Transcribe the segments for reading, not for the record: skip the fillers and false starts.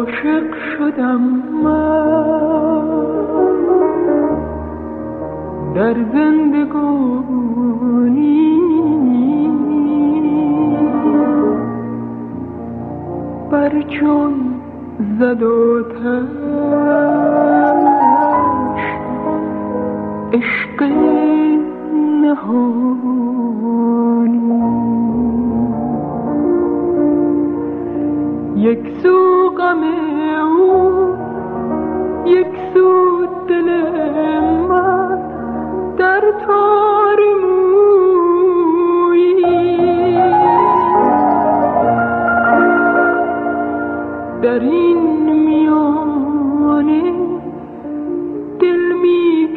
عاشق شدم من در زندگانی، بر جان زد آتش عشق نهانی. یک سو غم او، یک سو دل من در تار مویی، در این میانه دل می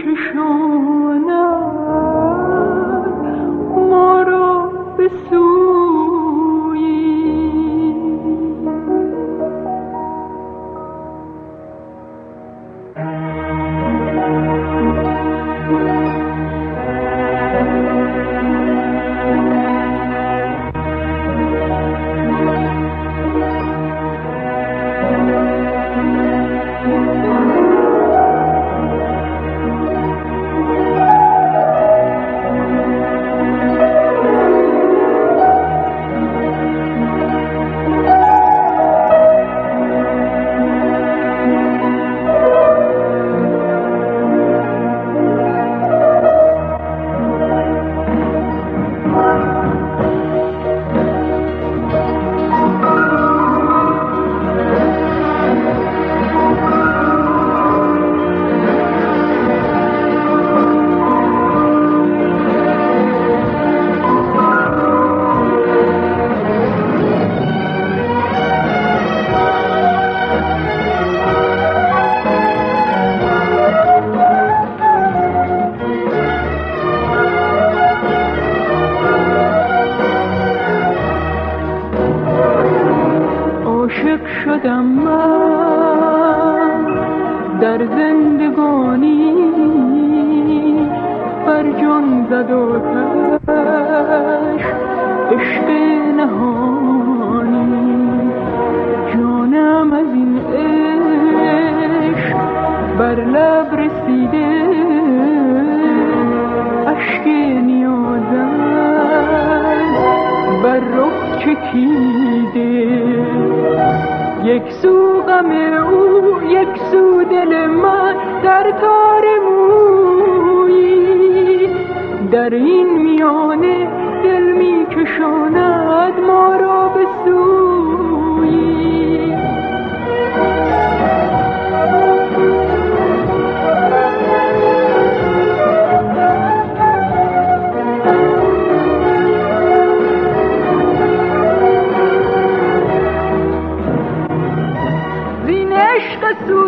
کشاند ما را به سویی. عاشق شدم من در زندگانی، بر جان زد آتش عشق نهانی. جانم از این عشق بر لب رسیده، اشک نیازم بر رخ چکیده. یک سو غم او، یک سو دل من در تار مویی، در این میانه دل می کشاند ما را به سویی. عشق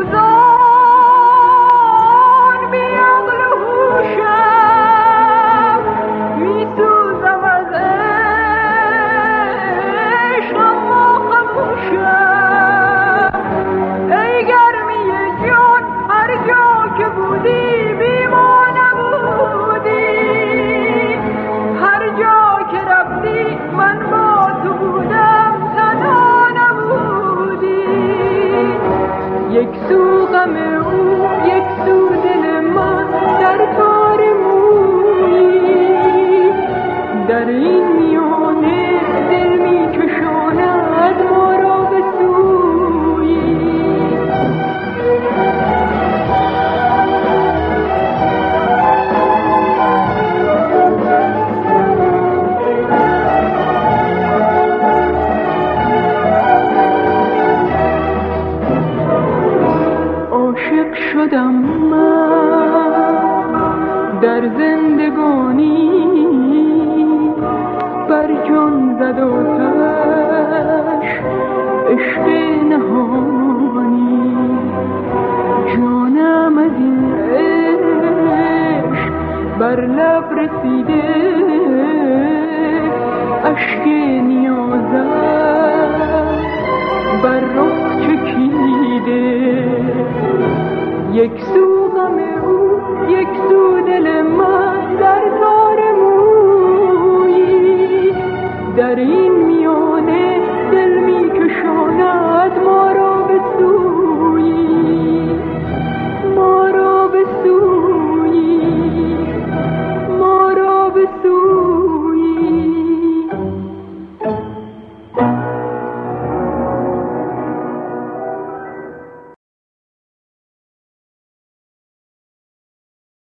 سوزان بی عقل و هوشم، می سوزم از عشق اما خموشم. ای گرمی جان هر جا که بودی بی ما نبودی، هر جا که رفتی من با تو بودم تنها نبودی. یک سو غم او، یک سو دل من در تار مویی، در این میانه دل می کشاند ما را به سویی. عاشق شدم من در زندگانی، بر جان زد آتش عشق نهانی. جانم از این عشق بر لب رسیده، اشک نیازم بر رخ چکیده. یک سو غم او، یک سو دل من در تار مویی، در این